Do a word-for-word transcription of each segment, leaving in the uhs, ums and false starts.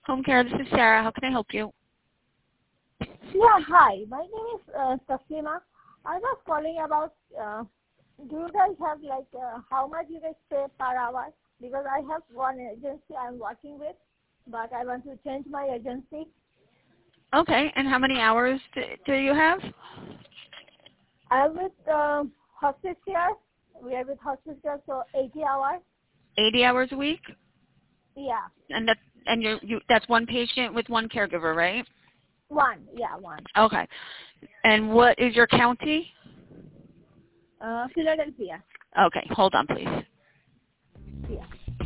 Home Care, this is Sarah. How can I help you? Yeah, hi. My name is uh, Taslima. I was calling about, uh, do you guys have like, uh, how much you guys pay per hour? Because I have one agency I'm working with, but I want to change my agency. Okay, and how many hours do, do you have? I'm with uh, hospice care. We are with hospice care, so eighty hours. eighty hours a week? Yeah. And that and you you that's one patient with one caregiver, right? One, yeah, one. Okay. And what is your county? Uh, Philadelphia. Okay, hold on please. Yeah.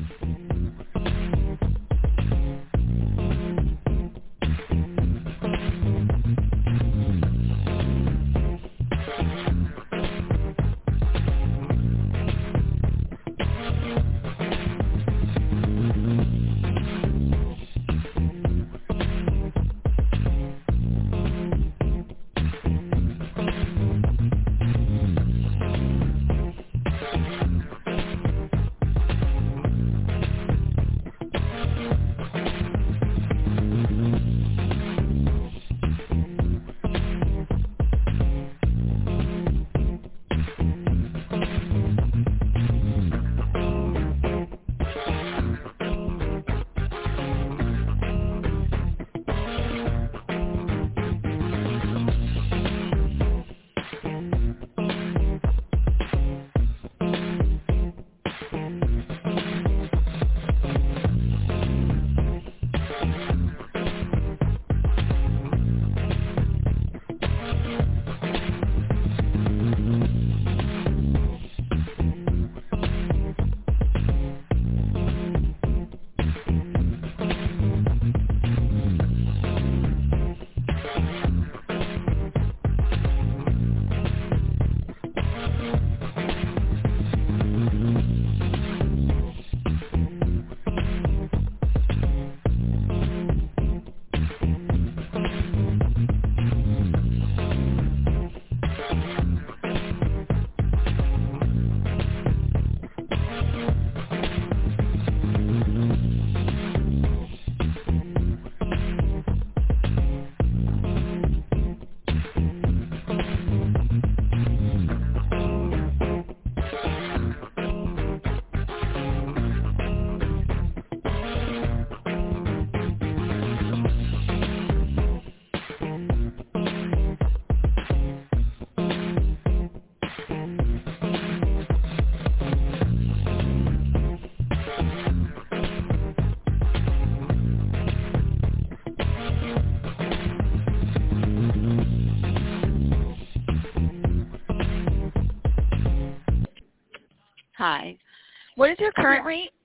Hi. What is your current Yeah. rate?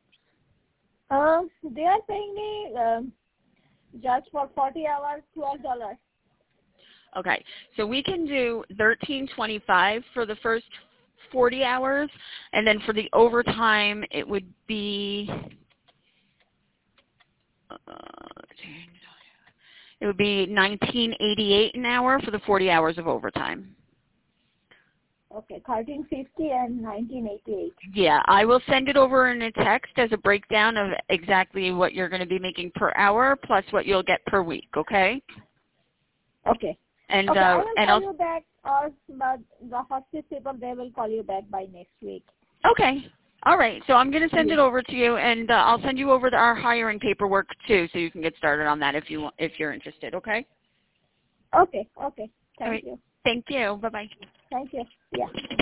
Um, they are paying me um, just for forty hours, twelve dollars. Okay. So we can do thirteen twenty-five for the first forty hours, and then for the overtime it would be uh, it would be nineteen eighty-eight an hour for the forty hours of overtime. Okay, thirteen fifty and nineteen eighty-eight. Yeah, I will send it over in a text as a breakdown of exactly what you're going to be making per hour plus what you'll get per week, okay? Okay. And Okay, uh, I will and call I'll you back, or but the hospice people, they will call you back by next week. okay. All right. So I'm going to send Yeah. it over to you, and uh, I'll send you over the, our hiring paperwork too, so you can get started on that if you want, if you're interested. Okay. Okay, okay. All Thank right. you. Thank you. Bye bye. Thank you. Yeah.